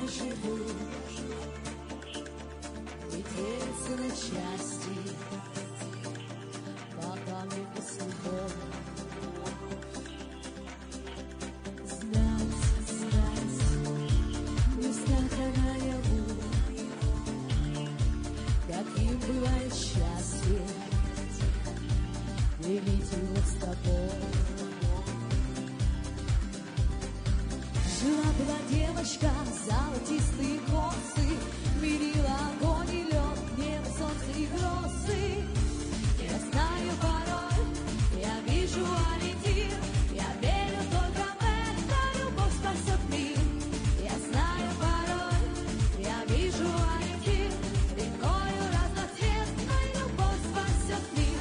я живу, и делится на части, пока мне посылком. Знать, не знать наяву, каким бывает счастье, делить его с тобой. Жила-была девочка, золотистые косы, мерила огонь и лед, небо, солнце и грозы. Я знаю порой, я вижу ориентир, я верю только в это, любовь спасет мир. Я знаю порой, я вижу ориентир, рекою разноцветной любовь спасет мир.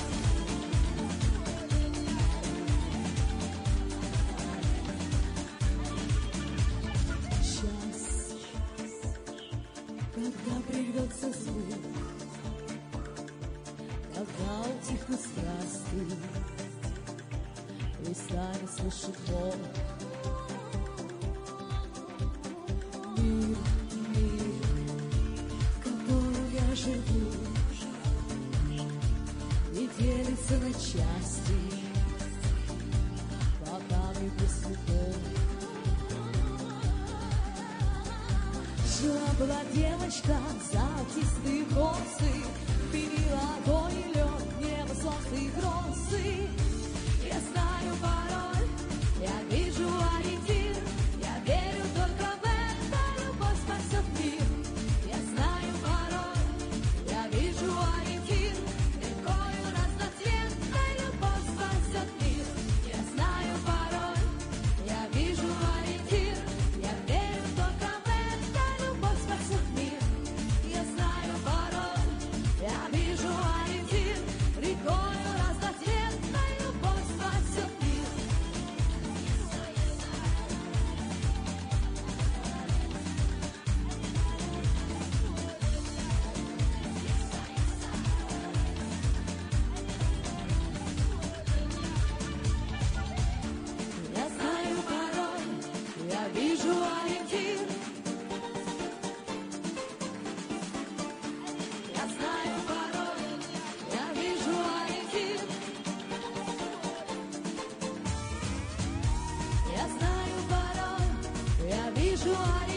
Когда придется звук, когда утихнут страсти, и станет слышать Бог. Мир, в котором я живу, и делится на части, пока мне посветло. Жила-была девочка, золотистые косы, берила огонь и лед, небо, солнце и грозы. Я знаю порой, я вижу ориентир, я верю только в это, любовь спасет мир. Я знаю порой, я вижу ориентир, рекою разноцветной любовь спасет мир. Я знаю порой, я вижу ориентир, я верю только в это, любовь спасет мир. Я знаю порой, я вижу ориентир, рекою разноцветной любовь спасет мир. Я знаю порой, я вижу ориентир. Я знаю порой, я вижу ориентир. Я знаю порой, я вижу ориентир.